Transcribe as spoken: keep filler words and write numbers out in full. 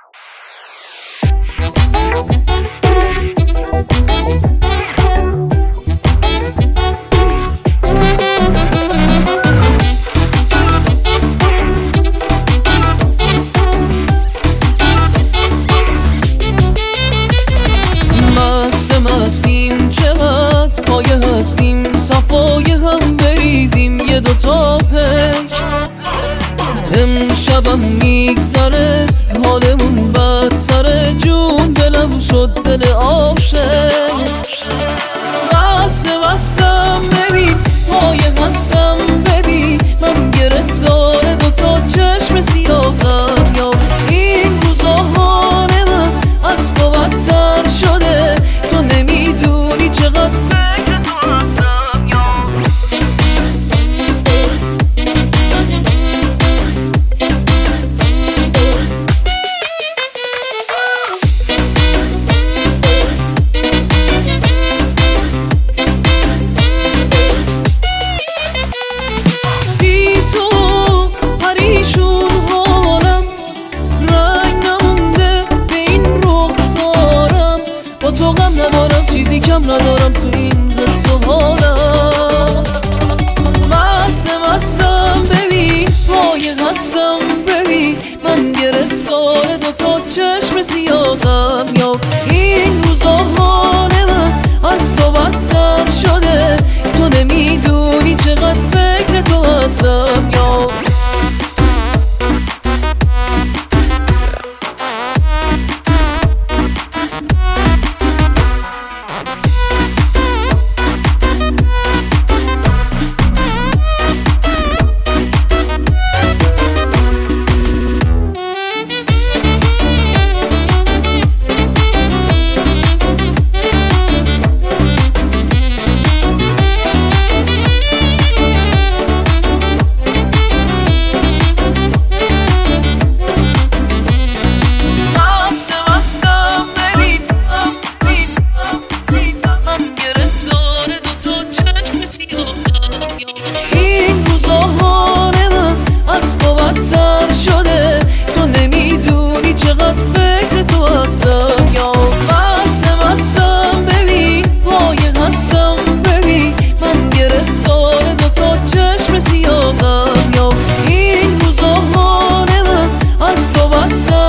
صفای هم بریزیم یه دوتا پیش، امشبم میگذره حالمون بدتره، جون دلم شد دل آبشه. بسته بستم ببین پای هستم ببین، من گرفتار دوتا چشم سیاهم، یا این روزا حال من از تو بدتر شده، تو نمیدونی چقدر ندارم تو این دست و حالم. مست مستم ببین پای هستم ببین، من گرفتار دوتا چشم سیاهم، یا این روزا حال من از تو بدتر شده، تو نمیدونی چقدر فکر تو هستم. یا so